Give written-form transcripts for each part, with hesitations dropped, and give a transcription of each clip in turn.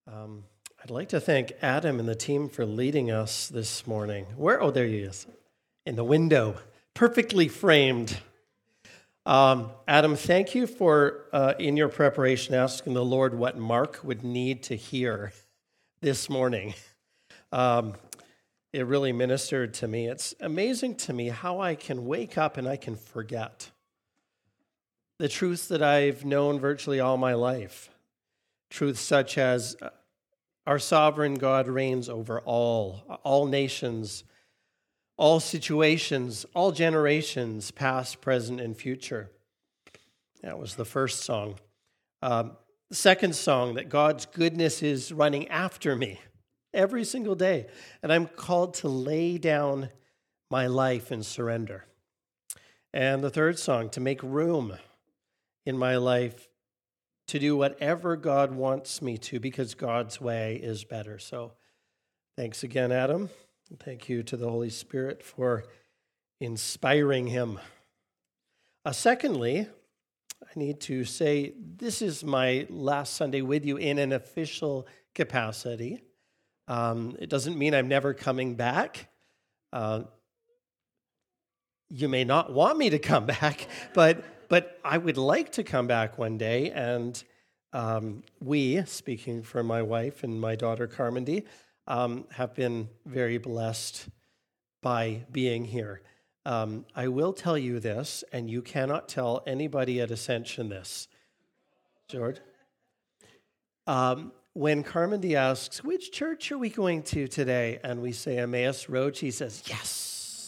I'd like to thank Adam and the team for leading us this morning. Where? Oh, there he is, in the window, perfectly framed. Adam, thank you for, in your preparation, asking the Lord what Mark would need to hear this morning. It really ministered to me. It's amazing to me how I can wake up and I can forget the truths that I've known virtually all my life. Truths such as our sovereign God reigns over all nations, all situations, all generations, past, present, and future. That was the first song. The second song, that God's goodness is running after me every single day, and I'm called to lay down my life and surrender. And the third song, to make room in my life to do whatever God wants me to, because God's way is better. So thanks again, Adam. And thank you to the Holy Spirit for inspiring him. Secondly, I need to say this is my last Sunday with you in an official capacity. It doesn't mean I'm never coming back. You may not want me to come back, but I would like to come back one day, and we, speaking for my wife and my daughter Carmody, have been very blessed by being here. I will tell you this, and you cannot tell anybody at Ascension this. George? When Carmody asks, which church are we going to today? And we say Emmaus Road, she says, yes.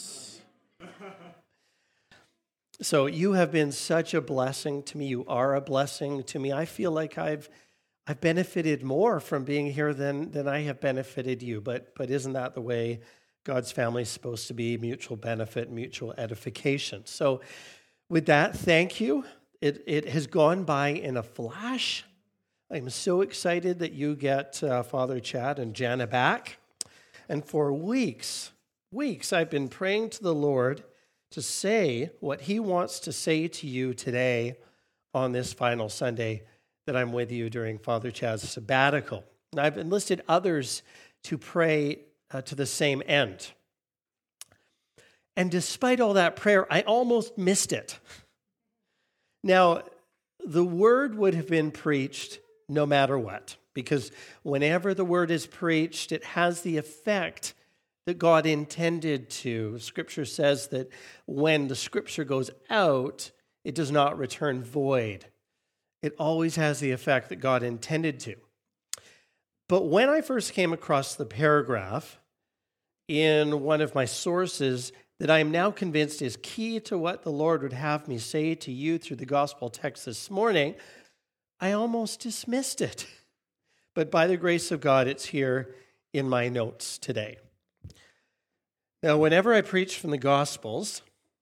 So you have been such a blessing to me. You are a blessing to me. I feel like I've benefited more from being here than I have benefited you. But isn't that the way God's family is supposed to be? Mutual benefit, mutual edification. So with that, thank you. It has gone by in a flash. I'm so excited that you get Father Chad and Jana back. And for weeks, I've been praying to the Lord to say what he wants to say to you today on this final Sunday that I'm with you during Father Chad's sabbatical. And I've enlisted others to pray to the same end. And despite all that prayer, I almost missed it. Now, the word would have been preached no matter what, because whenever the word is preached, it has the effect that God intended to. Scripture says that when the scripture goes out, it does not return void. It always has the effect that God intended to. But when I first came across the paragraph in one of my sources that I am now convinced is key to what the Lord would have me say to you through the gospel text this morning, I almost dismissed it. But by the grace of God, it's here in my notes today. Now, whenever I preach from the Gospels,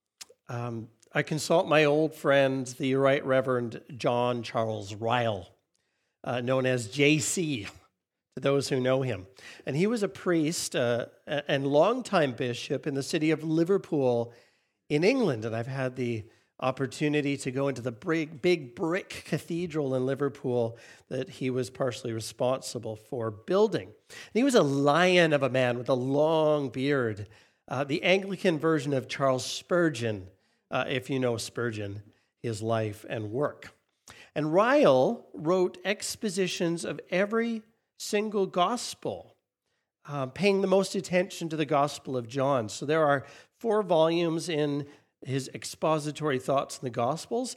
I consult my old friend, the Right Reverend John Charles Ryle, known as JC, to those who know him. And he was a priest and longtime bishop in the city of Liverpool in England. And I've had the opportunity to go into the big brick cathedral in Liverpool that he was partially responsible for building. And he was a lion of a man with a long beard, the Anglican version of Charles Spurgeon, if you know Spurgeon, his life and work. And Ryle wrote expositions of every single gospel, paying the most attention to the Gospel of John. So there are 4 volumes in his expository thoughts in the Gospels.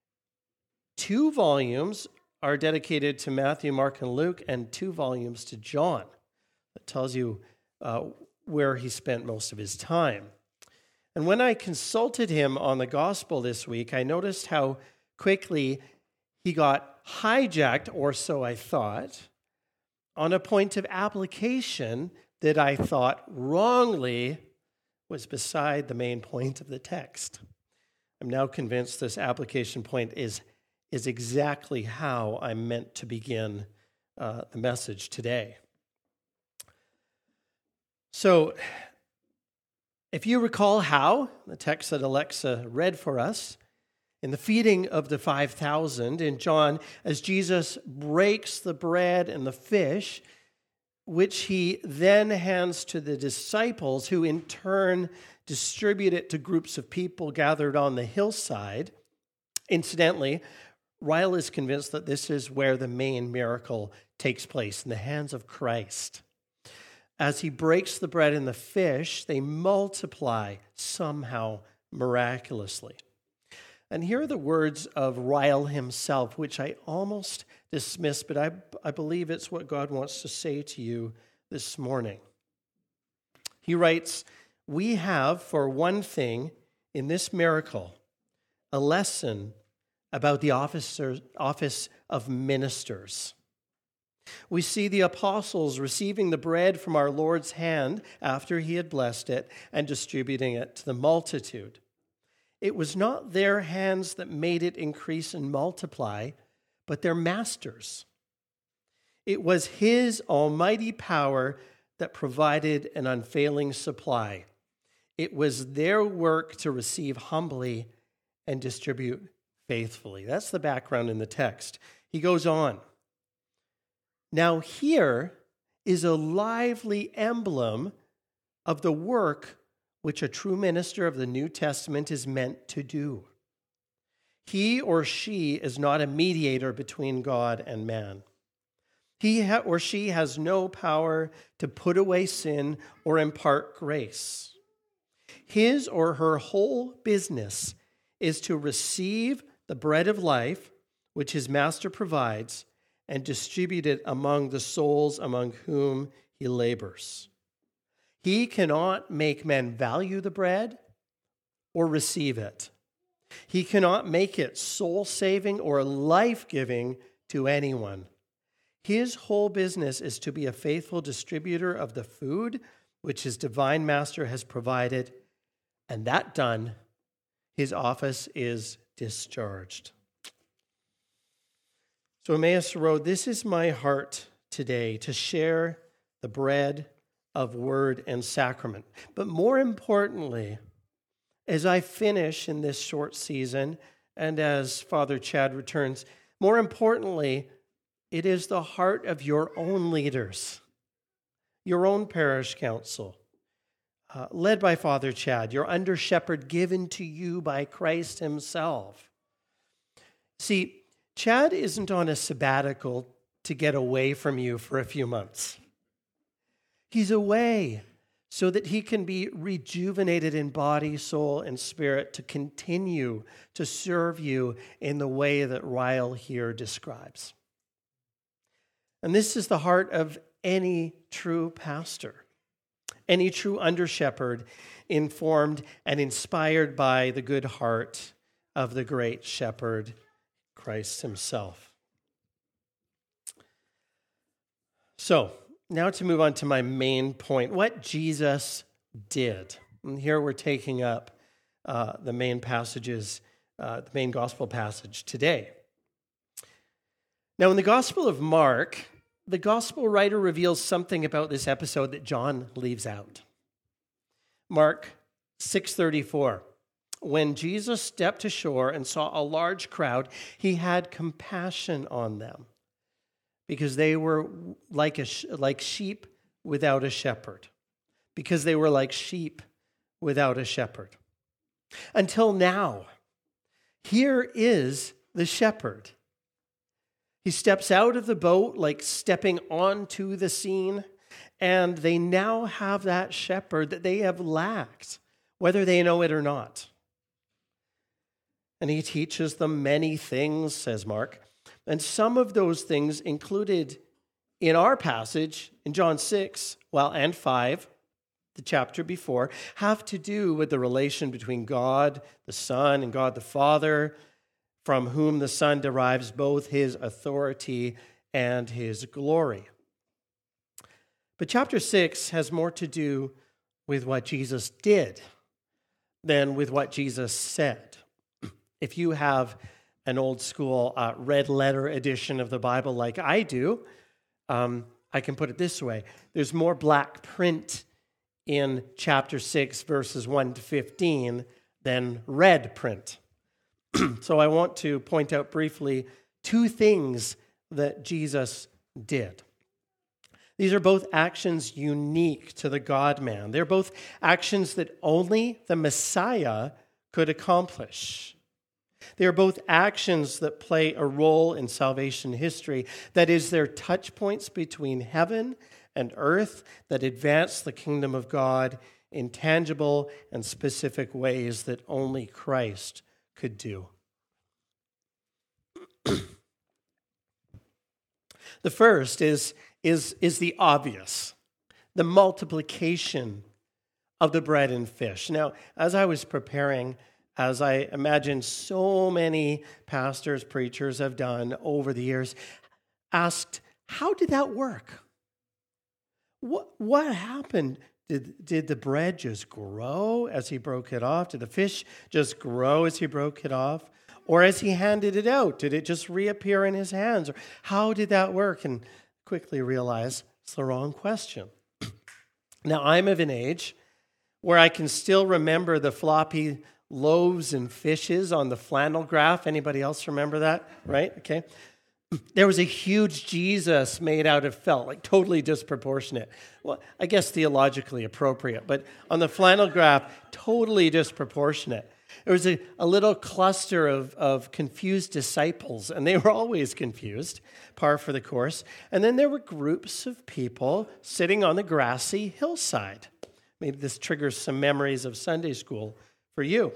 2 volumes are dedicated to Matthew, Mark, and Luke, and 2 volumes to John. That tells you where he spent most of his time. And when I consulted him on the gospel this week, I noticed how quickly he got hijacked, or so I thought, on a point of application that I thought wrongly was beside the main point of the text. I'm now convinced this application point is exactly how I'm meant to begin the message today. So, if you recall how, the text that Alexa read for us, In the feeding of the 5,000 in John, as Jesus breaks the bread and the fish, which he then hands to the disciples, who in turn distribute it to groups of people gathered on the hillside. Incidentally, Ryle is convinced that this is where the main miracle takes place, in the hands of Christ. As he breaks the bread and the fish, they multiply somehow miraculously. And here are the words of Ryle himself, which I almost dismissed, but I believe it's what God wants to say to you this morning. He writes, "We have, for one thing, in this miracle, a lesson about the office of ministers. We see the apostles receiving the bread from our Lord's hand after he had blessed it and distributing it to the multitude. It was not their hands that made it increase and multiply, but their master's. It was his almighty power that provided an unfailing supply. It was their work to receive humbly and distribute faithfully." That's the background in the text. He goes on. "Now here is a lively emblem of the work which a true minister of the New Testament is meant to do. He or she is not a mediator between God and man. He or she has no power to put away sin or impart grace. His or her whole business is to receive the bread of life, which his master provides, and distribute it among the souls among whom he labors. He cannot make men value the bread or receive it. He cannot make it soul-saving or life-giving to anyone. His whole business is to be a faithful distributor of the food which his divine master has provided, and that done, his office is discharged." So Emmaus Road, this is my heart today, to share the bread of word and sacrament. But more importantly, as I finish in this short season and as Father Chad returns, more importantly, it is the heart of your own leaders, your own parish council, led by Father Chad, your under-shepherd given to you by Christ himself. See, Chad isn't on a sabbatical to get away from you for a few months. He's away so that he can be rejuvenated in body, soul, and spirit to continue to serve you in the way that Ryle here describes. And this is the heart of any true pastor, any true under-shepherd, informed and inspired by the good heart of the great shepherd, Christ himself. So, now to move on to my main point, what Jesus did. And here we're taking up the main passages, the main gospel passage today. Now, in the Gospel of Mark, the gospel writer reveals something about this episode that John leaves out. Mark 6:34. When Jesus stepped ashore and saw a large crowd, he had compassion on them because they were like sheep without a shepherd. Because they were like sheep without a shepherd. Until now, here is the shepherd. He steps out of the boat like stepping onto the scene, and they now have that shepherd that they have lacked, whether they know it or not. And he teaches them many things, says Mark. And some of those things included in our passage in John 6, and 5, the chapter before, have to do with the relation between God the Son and God the Father, from whom the Son derives both his authority and his glory. But chapter 6 has more to do with what Jesus did than with what Jesus said. If you have an old school red letter edition of the Bible like I do, I can put it this way. There's more black print in chapter 6, verses 1 to 15 than red print. So I want to point out briefly two things that Jesus did. These are both actions unique to the God-man. They're both actions that only the Messiah could accomplish. They are both actions that play a role in salvation history. That is, they're touch points between heaven and earth that advance the kingdom of God in tangible and specific ways that only Christ could do. The first is the obvious, the multiplication of the bread and fish. Now, as I was preparing, as I imagine so many pastors, preachers have done over the years, asked, how did that work? What happened? Did the bread just grow as he broke it off? Did the fish just grow as he broke it off? Or as he handed it out, did it just reappear in his hands? Or how did that work? And quickly realized it's the wrong question. Now, I'm of an age where I can still remember the floppy loaves and fishes on the flannel graph. Anybody else remember that? Right? Okay. There was a huge Jesus made out of felt, like totally disproportionate. Well, I guess theologically appropriate, but on the flannel graph, totally disproportionate. There was a little cluster of confused disciples, and they were always confused, par for the course. And then there were groups of people sitting on the grassy hillside. Maybe this triggers some memories of Sunday school for you.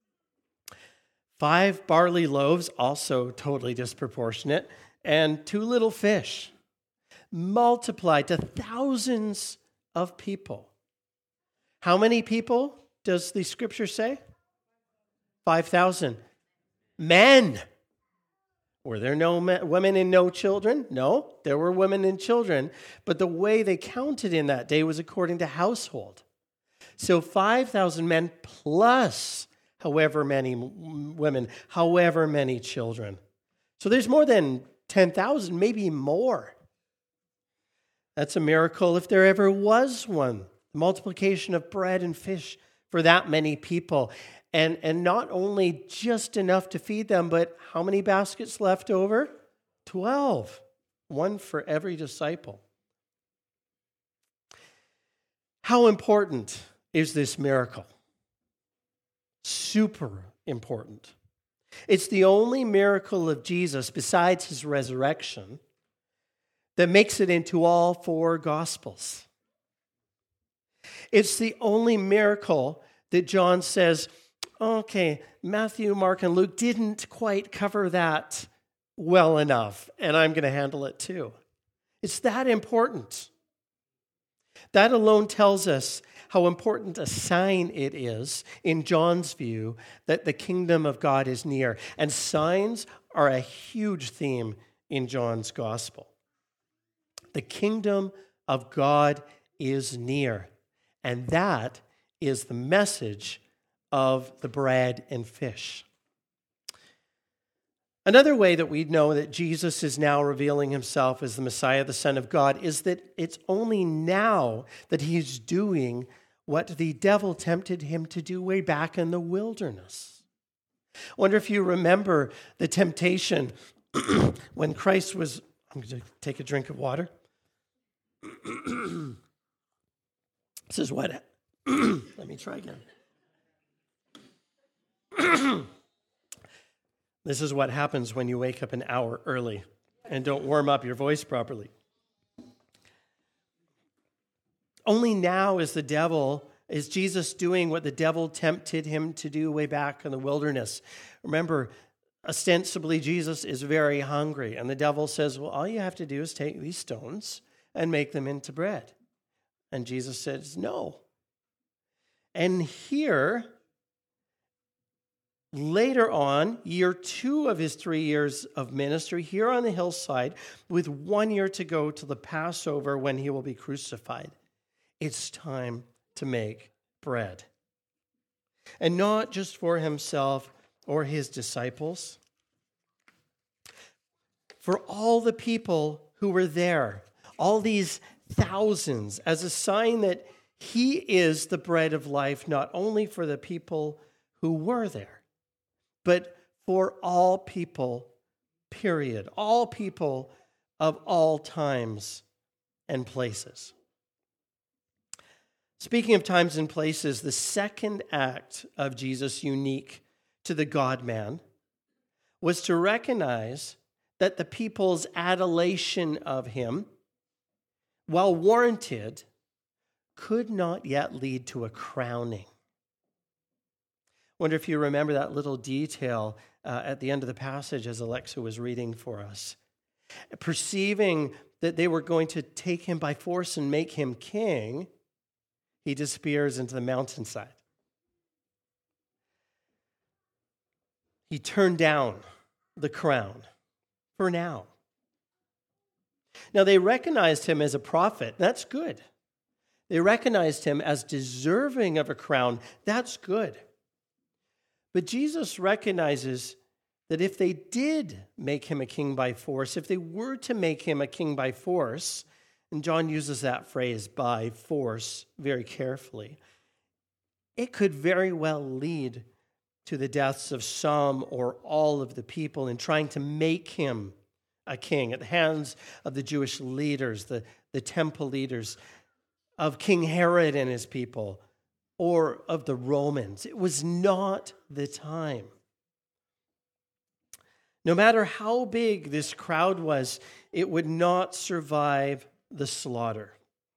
5 barley loaves, also totally disproportionate, and 2 little fish, multiplied to thousands of people. How many people does the scripture say? 5,000. Men. Were there no women and no children? No, there were women and children. But the way they counted in that day was according to household. So 5,000 men plus however many women, however many children. So there's more than 10,000, maybe more. That's a miracle if there ever was one. The multiplication of bread and fish for that many people. And not only just enough to feed them, but how many baskets left over? 12. One for every disciple. How important is this miracle? Super important. It's the only miracle of Jesus besides his resurrection that makes it into all 4 Gospels. It's the only miracle that John says, okay, Matthew, Mark, and Luke didn't quite cover that well enough, and I'm going to handle it too. It's that important. That alone tells us how important a sign it is, in John's view, that the kingdom of God is near. And signs are a huge theme in John's gospel. The kingdom of God is near. And that is the message of the bread and fish. Another way that we know that Jesus is now revealing himself as the Messiah, the Son of God, is that it's only now that he's doing what the devil tempted him to do way back in the wilderness. I wonder if you remember the temptation when Christ was... I'm going to take a drink of water. This is what... Let me try again. This is what happens when you wake up an hour early and don't warm up your voice properly. Only now is Jesus doing what the devil tempted him to do way back in the wilderness. Remember, ostensibly Jesus is very hungry, and the devil says, well, all you have to do is take these stones and make them into bread. And Jesus says, no. And here, later on, year 2 of his 3 years of ministry, here on the hillside, with 1 year to go to the Passover when he will be crucified, it's time to make bread. And not just for himself or his disciples, for all the people who were there, all these thousands, as a sign that he is the bread of life, not only for the people who were there, but for all people, period. All people of all times and places. Speaking of times and places, the second act of Jesus, unique to the God-man, was to recognize that the people's adulation of him, while warranted, could not yet lead to a crowning. Wonder if you remember that little detail at the end of the passage as Alexa was reading for us. Perceiving that they were going to take him by force and make him king, he disappears into the mountainside. He turned down the crown for now. Now, they recognized him as a prophet. That's good. They recognized him as deserving of a crown. That's good. But Jesus recognizes that if they did make him a king by force, if they were to make him a king by force, and John uses that phrase, by force, very carefully, it could very well lead to the deaths of some or all of the people in trying to make him a king at the hands of the Jewish leaders, the temple leaders, of King Herod and his people, or of the Romans. It was not the time. No matter how big this crowd was, it would not survive the slaughter.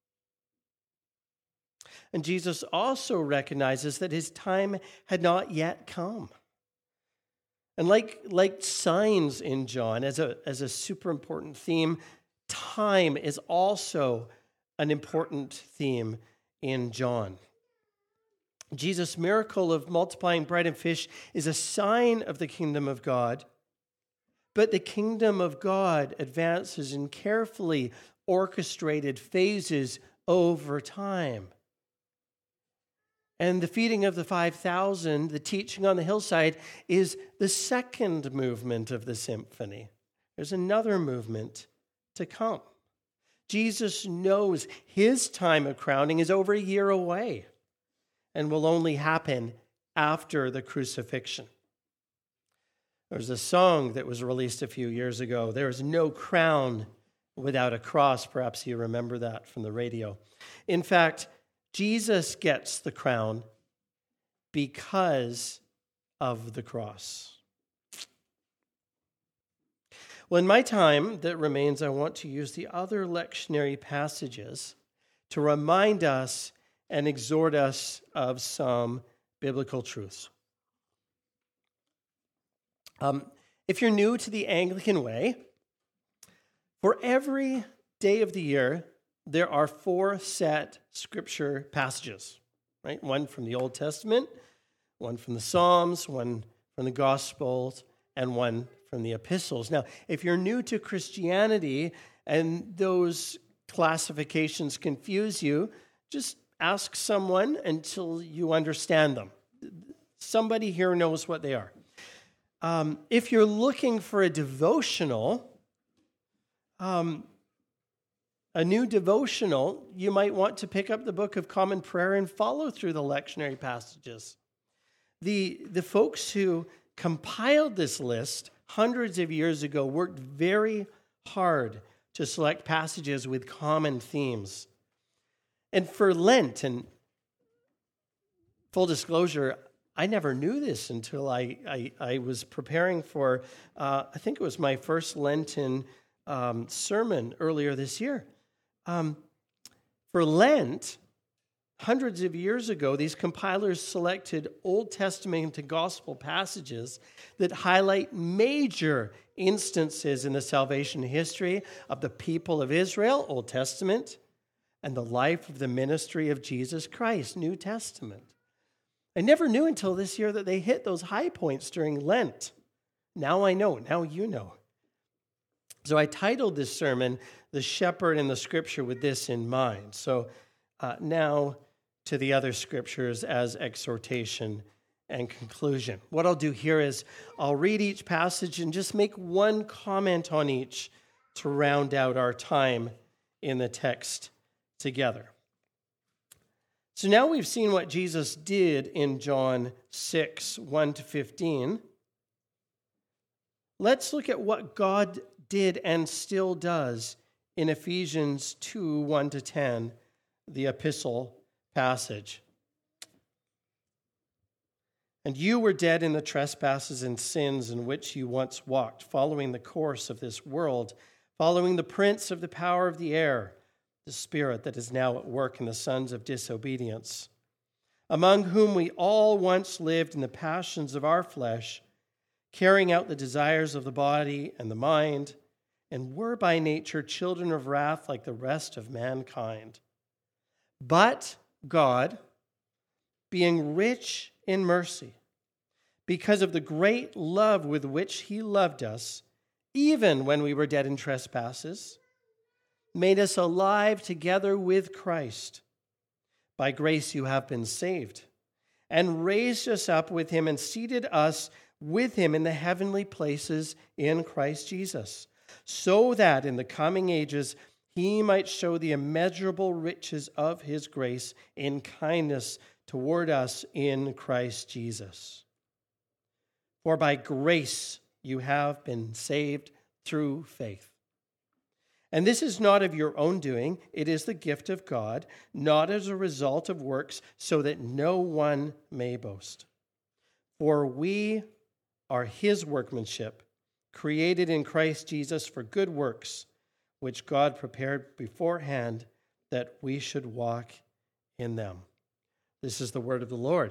And Jesus also recognizes that his time had not yet come. And like signs in John, as a super important theme, time is also an important theme in John. Jesus' miracle of multiplying bread and fish is a sign of the kingdom of God, but the kingdom of God advances in carefully orchestrated phases over time. And the feeding of the 5,000, the teaching on the hillside, is the second movement of the symphony. There's another movement to come. Jesus knows his time of crowning is over a year away and will only happen after the crucifixion. There's a song that was released a few years ago. There is no crown without a cross. Perhaps you remember that from the radio. In fact, Jesus gets the crown because of the cross. Well, in my time that remains, I want to use the other lectionary passages to remind us and exhort us of some biblical truths. If you're new to the Anglican way, for every day of the year, there are 4 set scripture passages, right? One from the Old Testament, one from the Psalms, one from the Gospels, and one from the Epistles. Now, if you're new to Christianity and those classifications confuse you, just ask someone until you understand them. Somebody here knows what they are. If you're looking for a devotional, a new devotional, you might want to pick up the Book of Common Prayer and follow through the lectionary passages. The folks who compiled this list hundreds of years ago worked very hard to select passages with common themes. And for Lent, and full disclosure, I never knew this until I was preparing for, I think it was my first Lenten sermon earlier this year. For Lent, hundreds of years ago, these compilers selected Old Testament and Gospel passages that highlight major instances in the salvation history of the people of Israel, Old Testament, and the life of the ministry of Jesus Christ, New Testament. I never knew until this year that they hit those high points during Lent. Now I know. Now you know. So I titled this sermon, The Shepherd and the Scripture, with this in mind. So now to the other scriptures as exhortation and conclusion. What I'll do here is I'll read each passage and just make one comment on each to round out our time in the text together. So now we've seen what Jesus did in John 6, 1 to 15. let's look at what God did and still does in Ephesians 2, 1-10, the epistle passage. And you were dead in the trespasses and sins in which you once walked, following the course of this world, following the prince of the power of the air, the spirit that is now at work in the sons of disobedience, among whom we all once lived in the passions of our flesh, carrying out the desires of the body and the mind, and were by nature children of wrath like the rest of mankind. But God, being rich in mercy, because of the great love with which he loved us, even when we were dead in trespasses, made us alive together with Christ. By grace you have been saved, and raised us up with him and seated us with him in the heavenly places in Christ Jesus, so that in the coming ages he might show the immeasurable riches of his grace in kindness toward us in Christ Jesus. For by grace you have been saved through faith. And this is not of your own doing, it is the gift of God, not as a result of works, so that no one may boast. For we are his workmanship, created in Christ Jesus for good works, which God prepared beforehand that we should walk in them. This is the word of the Lord.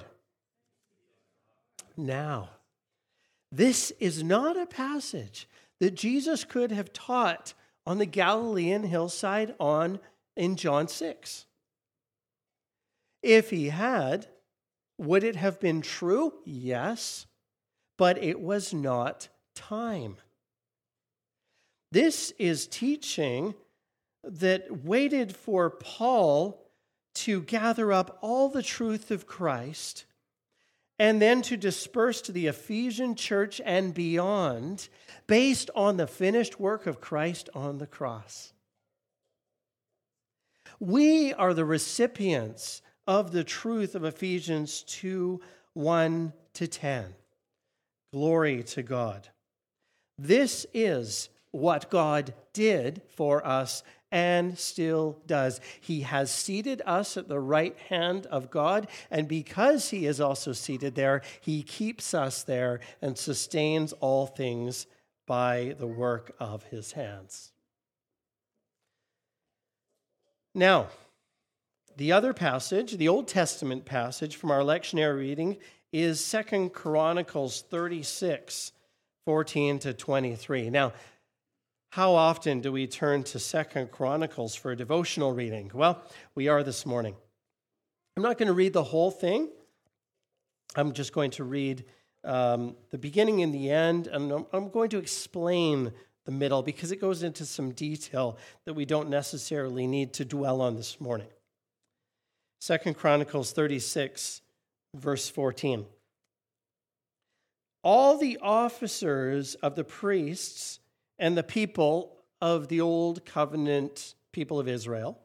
Now, this is not a passage that Jesus could have taught on the Galilean hillside in John 6. If he had, would it have been true? Yes, but it was not time. This is teaching that waited for Paul to gather up all the truth of Christ and then to disperse to the Ephesian church and beyond based on the finished work of Christ on the cross. We are the recipients of the truth of Ephesians 2, 1-10. Glory to God. This is what God did for us and still does. He has seated us at the right hand of God, and because he is also seated there, he keeps us there and sustains all things by the work of his hands. Now, the other passage, the Old Testament passage from our lectionary reading, is 2 Chronicles 36, 14-23. Now, how often do we turn to 2 Chronicles for a devotional reading? Well, we are this morning. I'm not going to read the whole thing. I'm just going to read the beginning and the end, and I'm going to explain the middle because it goes into some detail that we don't necessarily need to dwell on this morning. 2 Chronicles 36, verse 14. All the officers of the priests and the people of the old covenant people of Israel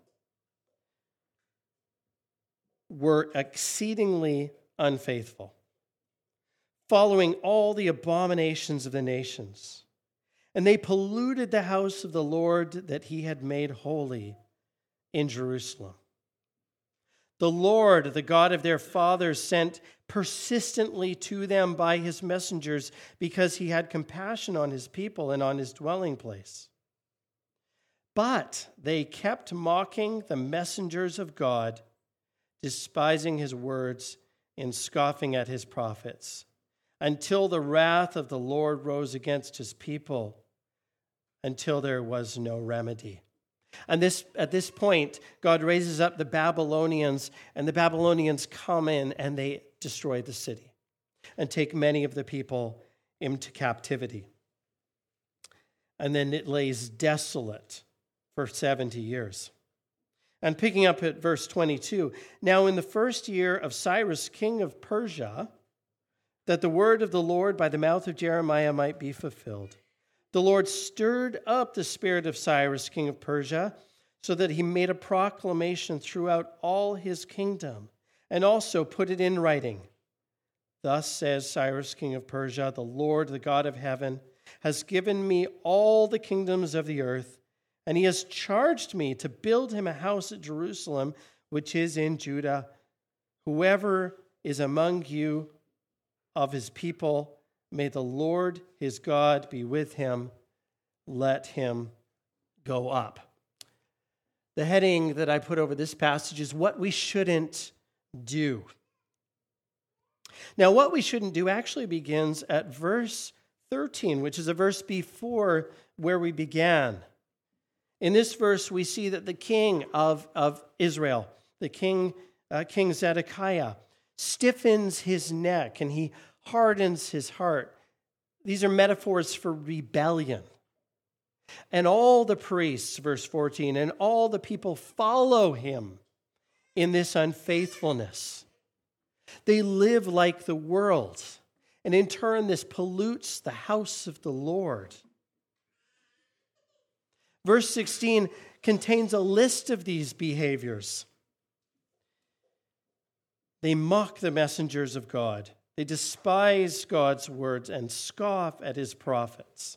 were exceedingly unfaithful, following all the abominations of the nations. And they polluted the house of the Lord that he had made holy in Jerusalem. The Lord, the God of their fathers, sent persistently to them by his messengers because he had compassion on his people and on his dwelling place. But they kept mocking the messengers of God, despising his words and scoffing at his prophets, until the wrath of the Lord rose against his people, until there was no remedy. And at this point, God raises up the Babylonians, and the Babylonians come in and they destroy the city and take many of the people into captivity. And then it lays desolate for 70 years. And picking up at verse 22, now in the first year of Cyrus, king of Persia, that the word of the Lord by the mouth of Jeremiah might be fulfilled, the Lord stirred up the spirit of Cyrus, king of Persia, so that he made a proclamation throughout all his kingdom, and also put it in writing. Thus says Cyrus, king of Persia, the Lord, the God of heaven, has given me all the kingdoms of the earth, and he has charged me to build him a house at Jerusalem, which is in Judah. Whoever is among you of his people, may the Lord his God be with him. Let him go up. The heading that I put over this passage is what we shouldn't do. Now, what we shouldn't do actually begins at verse 13, which is a verse before where we began. In this verse, we see that the king of Israel, the King Zedekiah, stiffens his neck and he hardens his heart. These are metaphors for rebellion. And all the priests, verse 14, and all the people follow him in this unfaithfulness. They live like the world, and in turn, this pollutes the house of the Lord. Verse 16 contains a list of these behaviors. They mock the messengers of God. They despise God's words and scoff at his prophets.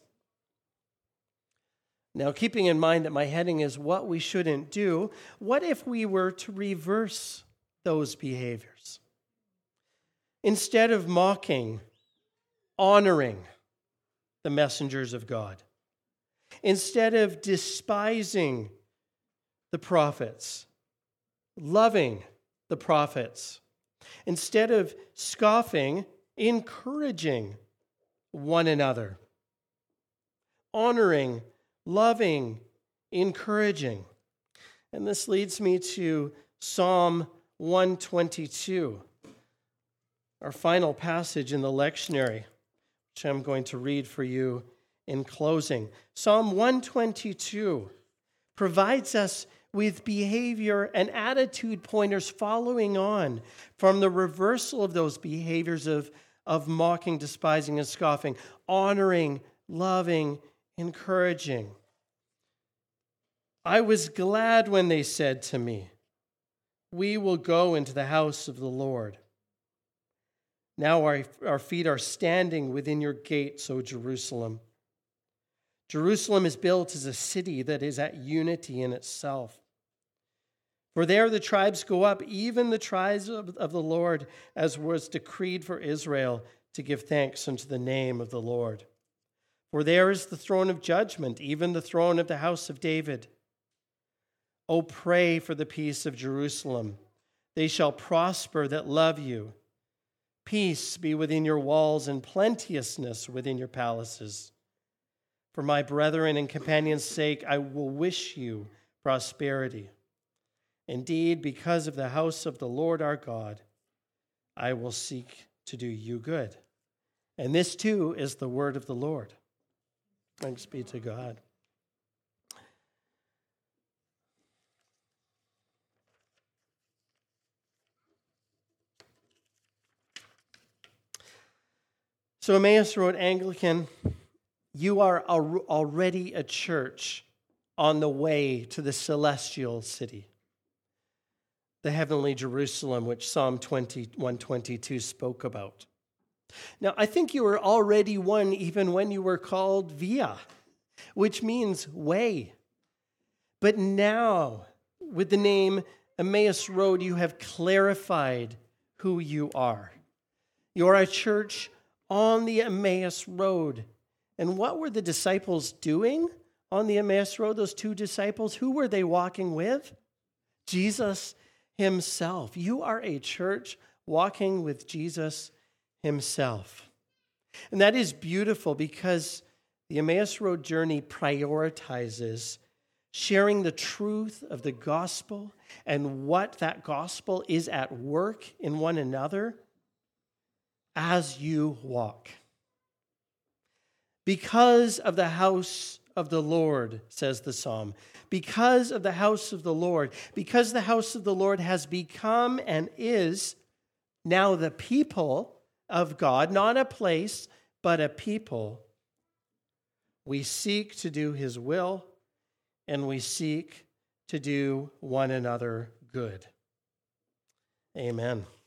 Now, keeping in mind that my heading is what we shouldn't do, what if we were to reverse those behaviors? Instead of mocking, honoring the messengers of God. Instead of despising the prophets, loving the prophets. Instead of scoffing, encouraging one another. Honoring, loving, encouraging. And this leads me to Psalm 122, our final passage in the lectionary, which I'm going to read for you in closing. Psalm 122 provides us with behavior and attitude pointers following on from the reversal of those behaviors of mocking, despising, and scoffing, honoring, loving, encouraging. I was glad when they said to me, "We will go into the house of the Lord." Now our feet are standing within your gates, O Jerusalem. Jerusalem is built as a city that is at unity in itself. For there the tribes go up, even the tribes of the Lord, as was decreed for Israel, to give thanks unto the name of the Lord. For there is the throne of judgment, even the throne of the house of David. O pray for the peace of Jerusalem. They shall prosper that love you. Peace be within your walls and plenteousness within your palaces. For my brethren and companions' sake, I will wish you prosperity. Indeed, because of the house of the Lord our God, I will seek to do you good. And this too is the word of the Lord. Thanks be to God. So Emmaus Road Anglican, you are already a church on the way to the celestial city, the heavenly Jerusalem, which Psalm 122 spoke about. Now, I think you were already one even when you were called Via, which means way. But now, with the name Emmaus Road, you have clarified who you are. You are a church on the Emmaus Road. And what were the disciples doing on the Emmaus Road, those two disciples? Who were they walking with? Jesus himself. You are a church walking with Jesus himself. And that is beautiful because the Emmaus Road journey prioritizes sharing the truth of the gospel and what that gospel is at work in one another as you walk. Because of the house of the Lord, says the psalm, because of the house of the Lord, because the house of the Lord has become and is now the people of God, not a place, but a people, we seek to do his will and we seek to do one another good. Amen.